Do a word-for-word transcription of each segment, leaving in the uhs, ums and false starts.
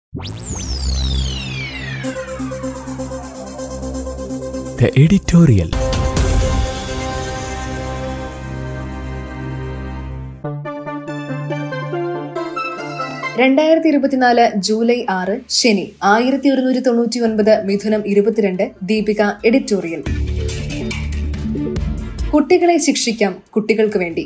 The editorial. രണ്ടായിരത്തി ഇരുപത്തിനാല് July ആറ് ശനി ആയിരത്തി ഒരുന്നൂറ്റി തൊണ്ണൂറ്റി ഒൻപത് മിഥുനം ഇരുപത്തിരണ്ട് ദീപിക എഡിറ്റോറിയൽ. കുട്ടികളെ ശിക്ഷിക്കാം കുട്ടികൾക്ക് വേണ്ടി.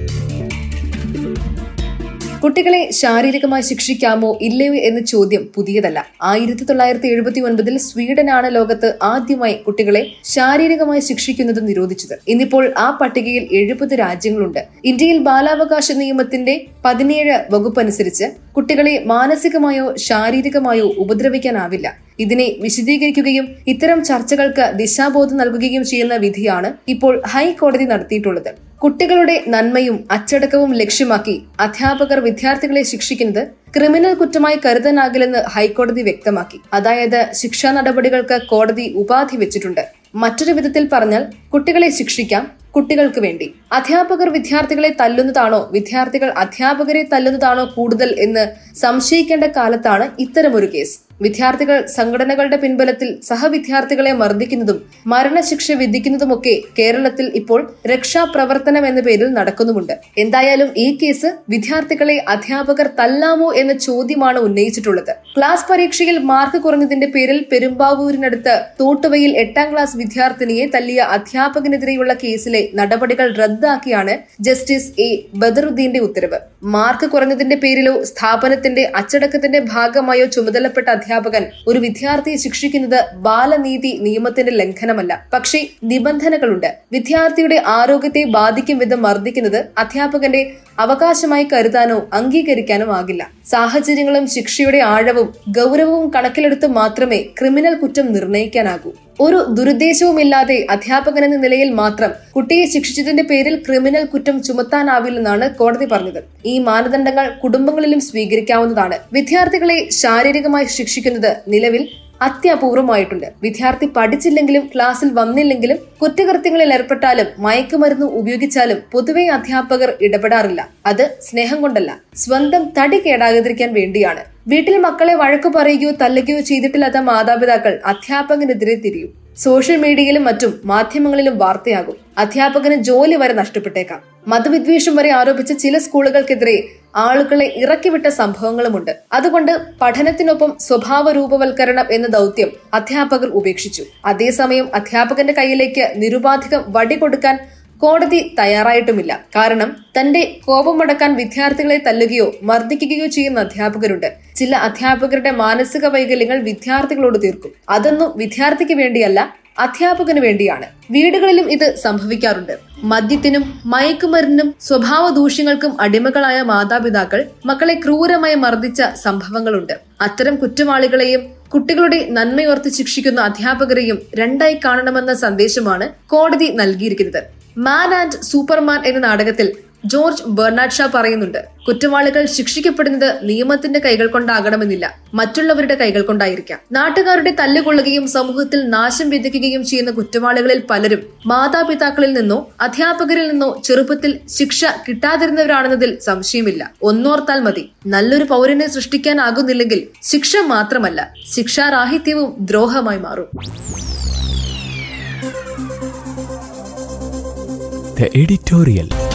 കുട്ടികളെ ശാരീരികമായി ശിക്ഷിക്കാമോ ഇല്ലയോ എന്ന ചോദ്യം പുതിയതല്ല. ആയിരത്തി തൊള്ളായിരത്തി എഴുപത്തി ഒൻപതിൽ സ്വീഡനാണ് ലോകത്ത് ആദ്യമായി കുട്ടികളെ ശാരീരികമായി ശിക്ഷിക്കുന്നത് നിരോധിച്ചത്. ഇന്നിപ്പോൾ ആ പട്ടികയിൽ എഴുപത് രാജ്യങ്ങളുണ്ട്. ഇന്ത്യയിൽ ബാലാവകാശ നിയമത്തിന്റെ പതിനേഴ് വകുപ്പനുസരിച്ച് കുട്ടികളെ മാനസികമായോ ശാരീരികമായോ ഉപദ്രവിക്കാനാവില്ല. ഇതിനെ വിശദീകരിക്കുകയും ഇത്തരം ചർച്ചകൾക്ക് ദിശാബോധം നൽകുകയും ചെയ്യുന്ന വിധിയാണ് ഇപ്പോൾ ഹൈക്കോടതി നടത്തിയിട്ടുള്ളത്. കുട്ടികളുടെ നന്മയും അച്ചടക്കവും ലക്ഷ്യമാക്കി അധ്യാപകർ വിദ്യാർത്ഥികളെ ശിക്ഷിക്കുന്നത് ക്രിമിനൽ കുറ്റമായി കരുതാനാകില്ലെന്ന് ഹൈക്കോടതി വ്യക്തമാക്കി. അതായത് ശിക്ഷാ നടപടികൾക്ക് കോടതി ഉപാധി വെച്ചിട്ടുണ്ട്. മറ്റൊരു വിധത്തിൽ പറഞ്ഞാൽ കുട്ടികളെ ശിക്ഷിക്കാം കുട്ടികൾക്ക് വേണ്ടി. അധ്യാപകർ വിദ്യാർത്ഥികളെ തല്ലുന്നതാണോ വിദ്യാർത്ഥികൾ അധ്യാപകരെ തല്ലുന്നതാണോ കൂടുതൽ എന്ന് സംശയിക്കേണ്ട കാലത്താണ് ഇത്തരമൊരു കേസ്. വിദ്യാർത്ഥികൾ സംഘടനകളുടെ പിൻബലത്തിൽ സഹവിദ്യാർത്ഥികളെ മർദ്ദിക്കുന്നതും മരണശിക്ഷ വിധിക്കുന്നതുമൊക്കെ കേരളത്തിൽ ഇപ്പോൾ രക്ഷാപ്രവർത്തനം എന്ന പേരിൽ നടക്കുന്നുമുണ്ട്. എന്തായാലും ഈ കേസ് വിദ്യാർത്ഥികളെ അധ്യാപകർ തല്ലാമോ എന്ന ചോദ്യമാണ് ഉന്നയിച്ചിട്ടുള്ളത്. ക്ലാസ് പരീക്ഷയിൽ മാർക്ക് കുറഞ്ഞതിന്റെ പേരിൽ പെരുമ്പാവൂരിനടുത്ത് തോട്ടുവയിൽ എട്ടാം ക്ലാസ് വിദ്യാർത്ഥിനിയെ തല്ലിയ അധ്യാപകനെതിരെയുള്ള കേസിലെ നടപടികൾ റദ്ദാക്കിയാണ് ജസ്റ്റിസ് എ ബദറുദ്ദീന്റെ ഉത്തരവ്. മാർക്ക് കുറഞ്ഞതിന്റെ പേരിലോ സ്ഥാപനത്തിന്റെ അച്ചടക്കത്തിന്റെ ഭാഗമായോ ചുമതലപ്പെട്ട അധ്യാപകൻ ഒരു വിദ്യാർത്ഥിയെ ശിക്ഷിക്കുന്നത് ബാലനീതി നിയമത്തിന്റെ ലംഘനമല്ല. പക്ഷേ നിബന്ധനകളുണ്ട്. വിദ്യാർത്ഥിയുടെ ആരോഗ്യത്തെ ബാധിക്കും വിധം മർദ്ദിക്കുന്നത് അധ്യാപകന്റെ അവകാശമായി കരുതാനോ അംഗീകരിക്കാനോ ആകില്ല. സാഹചര്യങ്ങളും ശിക്ഷയുടെ ആഴവും ഗൗരവവും കണക്കിലെടുത്ത് മാത്രമേ ക്രിമിനൽ കുറ്റം നിർണയിക്കാനാകൂ. ഒരു ദുരുദ്ദേശവുമില്ലാതെ അധ്യാപകൻ എന്ന നിലയിൽ മാത്രം കുട്ടിയെ ശിക്ഷിച്ചതിന്റെ പേരിൽ ക്രിമിനൽ കുറ്റം ചുമത്താനാവില്ലെന്നാണ് കോടതി പറഞ്ഞത്. ഈ മാനദണ്ഡങ്ങൾ കുടുംബങ്ങളിലും സ്വീകരിക്കാവുന്നതാണ്. വിദ്യാർത്ഥികളെ ശാരീരികമായി ശിക്ഷിക്കുന്നത് നിലവിൽ അത്യപൂർവമായിട്ടുണ്ട്. വിദ്യാർത്ഥി പഠിച്ചില്ലെങ്കിലും ക്ലാസ്സിൽ വന്നില്ലെങ്കിലും കുറ്റകൃത്യങ്ങളിൽ ഏർപ്പെട്ടാലും മയക്കുമരുന്ന് ഉപയോഗിച്ചാലും പൊതുവെ അധ്യാപകർ ഇടപെടാറില്ല. അത് സ്നേഹം കൊണ്ടല്ല, സ്വന്തം തടി കേടാകാതിരിക്കാൻ വേണ്ടിയാണ്. വീട്ടിൽ മക്കളെ വഴക്കു പറയുകയോ തല്ലുകയോ ചെയ്തിട്ടില്ലാത്ത മാതാപിതാക്കൾ അധ്യാപകനെതിരെ തിരിയും. സോഷ്യൽ മീഡിയയിലും മറ്റും മാധ്യമങ്ങളിലും വാർത്തയാകും. അധ്യാപകന് ജോലി വരെ നഷ്ടപ്പെട്ടേക്കാം. മതവിദ്വേഷം വരെ ആരോപിച്ച ചില സ്കൂളുകൾക്കെതിരെ ആളുകളെ ഇറക്കിവിട്ട സംഭവങ്ങളുമുണ്ട്. അതുകൊണ്ട് പഠനത്തിനൊപ്പം സ്വഭാവ രൂപവൽക്കരണം എന്ന ദൗത്യം അധ്യാപകർ ഉപേക്ഷിച്ചു. അതേസമയം അധ്യാപകന്റെ കയ്യിലേക്ക് നിരുപാധികം വടി കൊടുക്കാൻ കോടതി തയ്യാറായിട്ടുമില്ല. കാരണം തന്റെ കോപമടക്കാൻ വിദ്യാർത്ഥികളെ തല്ലുകയോ മർദ്ദിക്കുകയോ ചെയ്യുന്ന അധ്യാപകരുണ്ട്. ചില അധ്യാപകരുടെ മാനസിക വൈകല്യങ്ങൾ വിദ്യാർത്ഥികളോട് തീർക്കും. അതൊന്നും വിദ്യാർത്ഥിക്ക് വേണ്ടിയല്ല, അധ്യാപകന് വേണ്ടിയാണ്. വീടുകളിലും ഇത് സംഭവിക്കാറുണ്ട്. മദ്യത്തിനും മയക്കുമരുന്നിനും സ്വഭാവ ദൂഷ്യങ്ങൾക്കും അടിമകളായ മാതാപിതാക്കൾ മക്കളെ ക്രൂരമായി മർദ്ദിച്ച സംഭവങ്ങളുണ്ട്. അത്തരം കുറ്റവാളികളെയും കുട്ടികളുടെ നന്മയോർത്ത് ശിക്ഷിക്കുന്ന അധ്യാപകരെയും രണ്ടായി കാണണമെന്ന സന്ദേശമാണ് കോടതി നൽകിയിരിക്കുന്നത്. മാൻ ആൻഡ് സൂപ്പർമാൻ എന്ന നാടകത്തിൽ ജോർജ് ബെർണാഡ് ഷാ പറയുന്നുണ്ട്, കുറ്റവാളികൾ ശിക്ഷിക്കപ്പെടുന്നത് നിയമത്തിന്റെ കൈകൾ കൊണ്ടാകണമെന്നില്ല, മറ്റുള്ളവരുടെ കൈകൾ കൊണ്ടായിരിക്കാം. നാട്ടുകാരുടെ തല്ലുകൊള്ളുകയും സമൂഹത്തിൽ നാശം വിതയ്ക്കുകയും ചെയ്യുന്ന കുറ്റവാളികളിൽ പലരും മാതാപിതാക്കളിൽ നിന്നോ അധ്യാപകരിൽ നിന്നോ ചെറുപ്പത്തിൽ ശിക്ഷ കിട്ടാതിരുന്നവരാണെന്നതിൽ സംശയമില്ല. ഒന്നോർത്താൽ മതി, നല്ലൊരു പൗരനെ സൃഷ്ടിക്കാനാകുന്നില്ലെങ്കിൽ ശിക്ഷ മാത്രമല്ല, ശിക്ഷാരാഹിത്യവും ദ്രോഹമായി മാറും. The editorial.